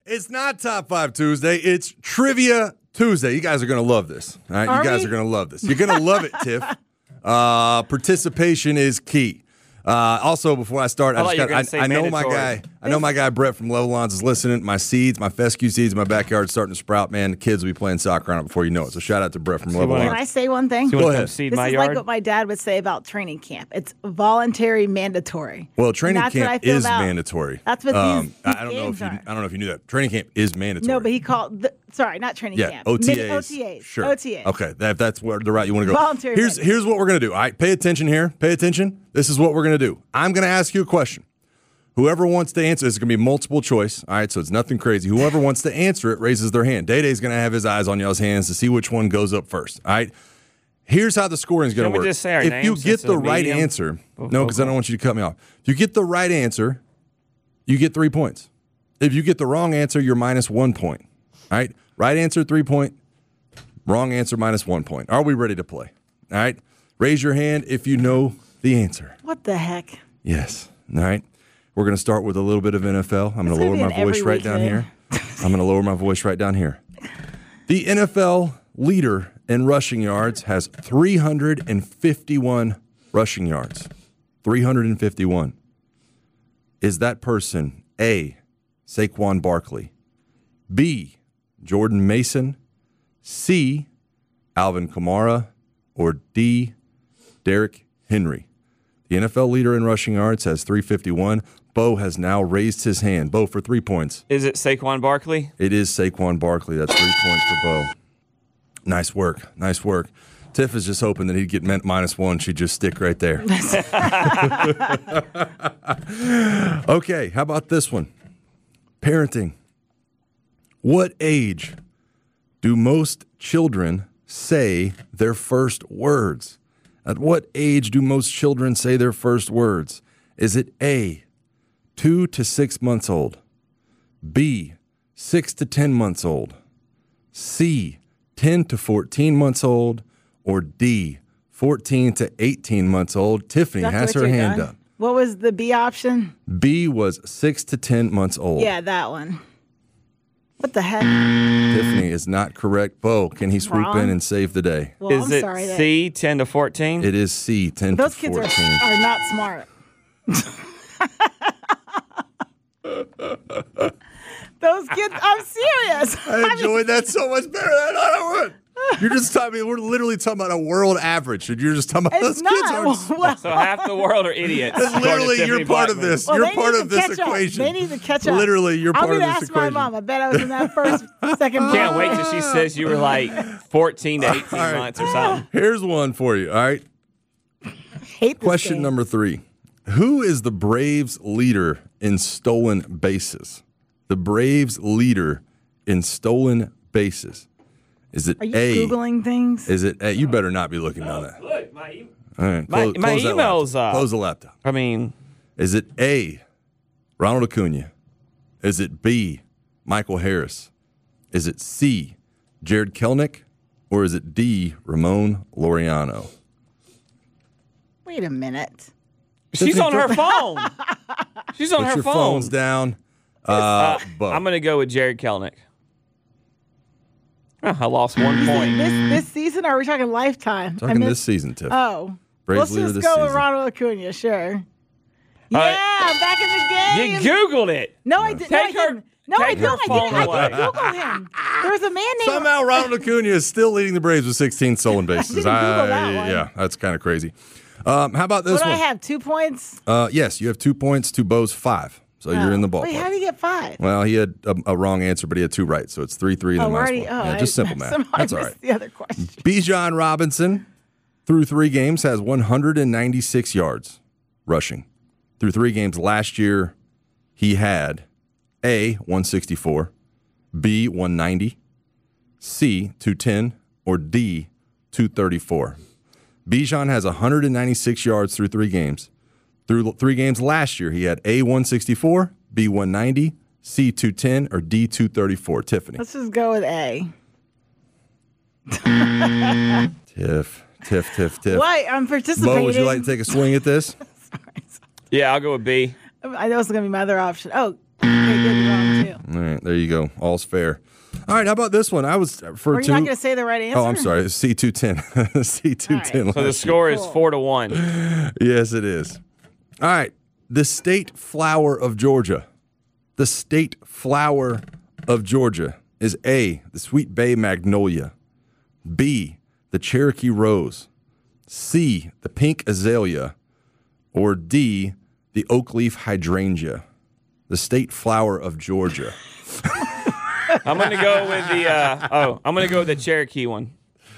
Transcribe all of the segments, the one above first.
It's not Top 5 Tuesday. It's Trivia Tuesday. You guys are going to love this. All right? You guys are going to love this. You're going to love it, Tiff. Participation is key. Also, before I start, I know my guy. I know my guy Brett from Levelons is listening. My seeds, my fescue seeds in my backyard starting to sprout. Man, the kids will be playing soccer on it before you know it. So shout out to Brett from Levelons. Can I say one thing? Go ahead. This is like what my dad would say about training camp. It's voluntary, mandatory. Well, training camp is mandatory. That's what these I don't know if you knew that. Training camp is mandatory. No, but he called. Not training camp. OTAs. Sure. OTAs. Okay, that's where the route you want to go. Voluntary. Here's what we're gonna do. All right, pay attention here. Pay attention. This is what we're gonna do. I'm gonna ask you a question. Whoever wants to answer, this is going to be multiple choice. All right, so it's nothing crazy. Whoever wants to answer it raises their hand. Day-Day's going to have his eyes on y'all's hands to see which one goes up first. All right, here's how the scoring is going to work. Just say our if names you get the right answer, no, because I don't want you to cut me off. If you get the right answer, you get 3 points. If you get the wrong answer, you're minus 1 point. All right, right answer, 3 point. Wrong answer, minus 1 point. Are we ready to play? All right, raise your hand if you know the answer. What the heck? Yes. All right. We're going to start with a little bit of NFL. I'm going to lower my voice right down here. I'm going to lower my voice right down here. The NFL leader in rushing yards has 351 rushing yards. 351. Is that person A, Saquon Barkley, B, Jordan Mason, C, Alvin Kamara, or D, Derrick Henry? The NFL leader in rushing yards has 351. Bo has now raised his hand. Bo for 3 points. Is it Saquon Barkley? It is Saquon Barkley. That's 3 points for Bo. Nice work. Nice work. Tiff is just hoping that he'd get minus one. She'd just stick right there. Okay, how about this one? Parenting. What age do most children say their first words? At what age do most children say their first words? Is it A, 2 to 6 months old, B, 6 to 10 months old, C, 10 to 14 months old, or D, 14 to 18 months old? Tiffany has her hand up. What was the B option? B was 6 to 10 months old. Yeah, that one. What the heck? Tiffany is not correct. Bo, can he swoop in and save the day? Well, is it C, 10 to 14? It is C, 10 to 14. Those kids are not smart. Those kids, I'm serious. I enjoyed that so much better than I thought I would. You're just talking. We're literally talking about a world average, and you're just talking about those kids aren't smart. So half the world are idiots. Literally, you're part of this. Well, you're part of this equation. They need to catch up. Literally, you're part of this I'm equation. going to ask my mom. I bet I was in that second. Can't wait till she says you were like 14 to 18 months or something. Here's one for you. All right. Hate this Question game. number 3. Who is the Braves leader in stolen bases? The Braves leader in stolen bases. Is it Are you A? Googling things? Is it A? You better not be looking on that. Look, my All right, my close that email's laptop. up. Close the laptop. I mean, Is it A, Ronald Acuna? Is it B, Michael Harris? Is it C, Jared Kelnick? Or is it D, Ramon Laureano? Wait a minute. she's on her phone. She's on Put her your phone. phones down. Bo. I'm going to go with Jared Kelnick. Oh, I lost 1 point. This season, or are we talking lifetime? Talking this season, Tiff. Oh. Braves Let's leader just this go with season. Ronald Acuna, sure. Yeah, right. I'm back in the game. You Googled it. No, I didn't. Take no, I her- didn't. No, I take her didn't. phone I away. didn't Google him. There was a man named. Somehow Ronald Acuna is still leading the Braves with 16 stolen bases. Google that one. Yeah, that's kind of crazy. How about this What do one? I have? 2 points? Yes, you have 2 points to Bo's 5. So you're in the ballpark. Wait, how did he get 5? Well, he had a wrong answer, but he had 2 right. So it's 3-3 then minus 1. Yeah, just simple math. Somehow That's I all missed right. the other question. Bijan Robinson, through 3 games, has 196 yards rushing. Through 3 games last year, he had A, 164, B, 190, C, 210, or D, 234. Bijan has 196 yards through 3 games. Through 3 games last year, he had A, 164, B, 190, C, 210, or D, 234. Tiffany. Let's just go with A. Tiff. What? I'm participating. Bo, would you like to take a swing at this? Yeah, I'll go with B. I know it's going to be my other option. Oh, okay, good. Wrong, too. All right, there you go. All's fair. All right, how about this one? I was for Were you two. not going to say the right answer? Oh, I'm sorry. It's C210. C210. So the score is 4-1. Yes, it is. All right. The state flower of Georgia. The state flower of Georgia is A, the Sweet Bay Magnolia, B, the Cherokee Rose, C, the Pink Azalea, or D, the Oak Leaf Hydrangea. The state flower of Georgia. I'm going to go with the I'm going to go with the Cherokee one.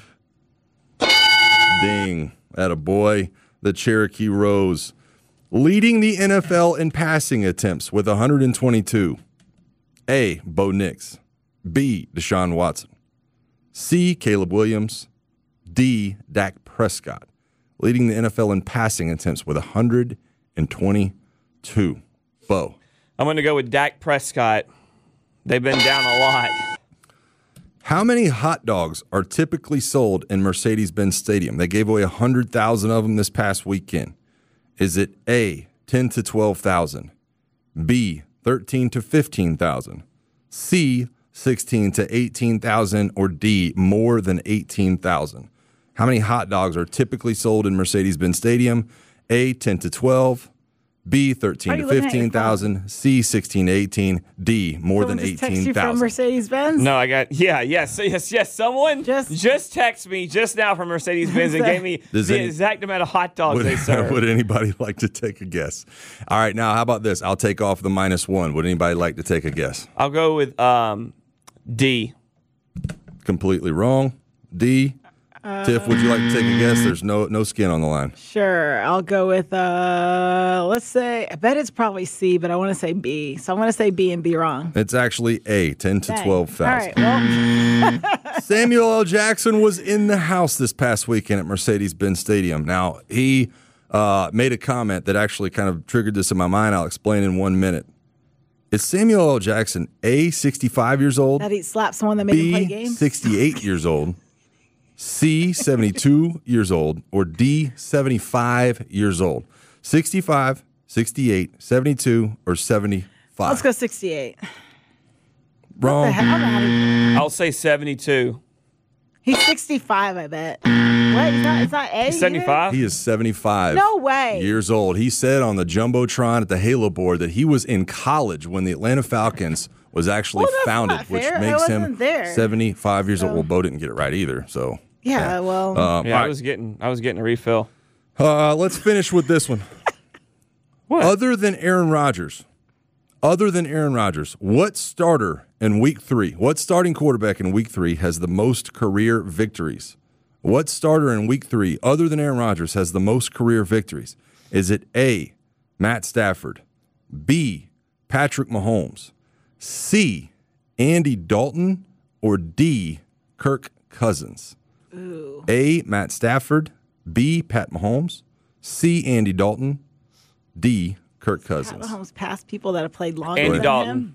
Ding. Attaboy. The Cherokee Rose. Leading the NFL in passing attempts with 122. A, Bo Nix. B, Deshaun Watson. C, Caleb Williams. D, Dak Prescott. Leading the NFL in passing attempts with 122. Bo. I'm going to go with Dak Prescott. They've been down a lot. How many hot dogs are typically sold in Mercedes-Benz Stadium? They gave away 100,000 of them this past weekend. Is it A, 10 to 12,000, B, 13 to 15,000, C, 16 to 18,000, or D, more than 18,000? How many hot dogs are typically sold in Mercedes-Benz Stadium? A, 10 to 12, B, 13 to 15,000, C, 16 to 18, D, more than Someone just text you from 18,000. Mercedes-Benz? No, I got yes. Someone just texted me just now from Mercedes-Benz and gave me the exact amount of hot dogs they serve. Would anybody like to take a guess? All right, now how about this? I'll take off the -1. Would anybody like to take a guess? I'll go with D. Completely wrong. D. Tiff, would you like to take a guess? There's no skin on the line. Sure. I'll go with, let's say, I bet it's probably C, but I want to say B. So I'm going to say B and be wrong. It's actually A, 10 to Dang. 12,000. All right, well. Samuel L. Jackson was in the house this past weekend at Mercedes-Benz Stadium. Now, he made a comment that actually kind of triggered this in my mind. I'll explain in 1 minute. Is Samuel L. Jackson A, 65 years old? That he slapped someone that made him play B, games? 68 years old? C, 72 years old, or D, 75 years old? 65, 68, 72, or 75? Let's go 68. Wrong. I'll say 72. He's 65, I bet. What? It's not A? He's 75? He is 75 No way. years old. He said on the Jumbotron at the Halo board that he was in college when the Atlanta Falcons was actually Well, that's founded, not which fair. I makes him wasn't there. 75 years old. Well, Bo didn't get it right either, so. Yeah, well. Yeah, all I right. was getting a refill. Let's finish with this one. What? Other than Aaron Rodgers, what starter in Week 3, what starting quarterback in Week 3 has the most career victories? What starter in Week 3, other than Aaron Rodgers, has the most career victories? Is it A, Matt Stafford, B, Patrick Mahomes, C, Andy Dalton, or D, Kirk Cousins? Ooh. A, Matt Stafford, B, Pat Mahomes, C, Andy Dalton, D, Kirk Pat Cousins. Mahomes passed people that have played longer Andy than Dalton.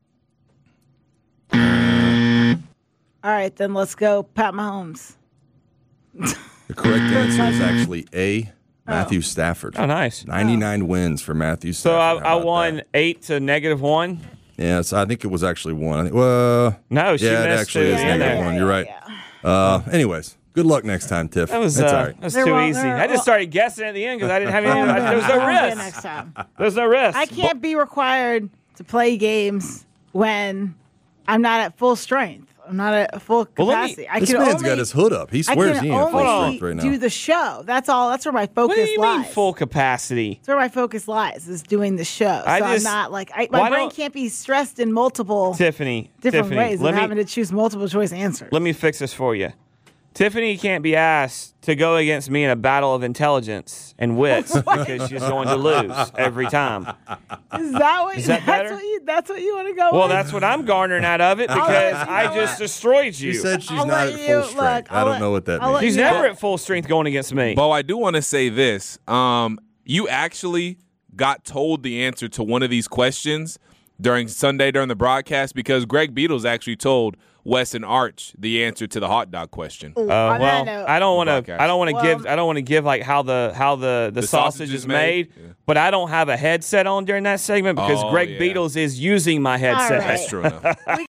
him. All right, then let's go Pat Mahomes. The correct answer is actually A, Matthew Stafford. Oh, nice. 99 wins for Matthew So Stafford. I How about won that? 8 to -1. Yeah, so I think it was actually 1. I think, well, No, she yeah, it missed actually two is in there. -1. You're right. Anyways, good luck next time, Tiff. That was That's all right. that's There too won't- easy. there- I just started guessing at the end because I didn't have any. There was no I'll win risk. next time. There's no risk. I can't be required to play games when I'm not at full strength. I'm not at full Well, let me- capacity. I This can man's only, got his hood up. He I swears can he ain't at full only strength right now. do the show. That's all. That's where my focus What do you lies. mean full capacity? That's where my focus lies, is doing the show. So I I'm just- not like, why my brain don't- can't be stressed in multiple Tiffany, different Tiffany, ways of let having me to choose multiple choice answers. let me fix this for you. Tiffany can't be asked to go against me in a battle of intelligence and wits because she's going to lose every time. Is that what? Is that better? That's what you want to go Well, with? that's what I'm garnering out of it because let you I know just what? destroyed you. She said she's I'll not let at you- full strength. look, I don't know what that I'll let means. She's you never know. at full strength going against me. Bo, I do want to say this. You actually got told the answer to one of these questions during the broadcast because Greg Beatles actually told Wes and Arch the answer to the hot dog question. On that Well, note- I don't want to. I don't want to Well, give. I don't want to give like how the sausage is made. Yeah. But I don't have a headset on during that segment because Oh, Greg yeah. Beatles is using my headset. All right. That's true enough.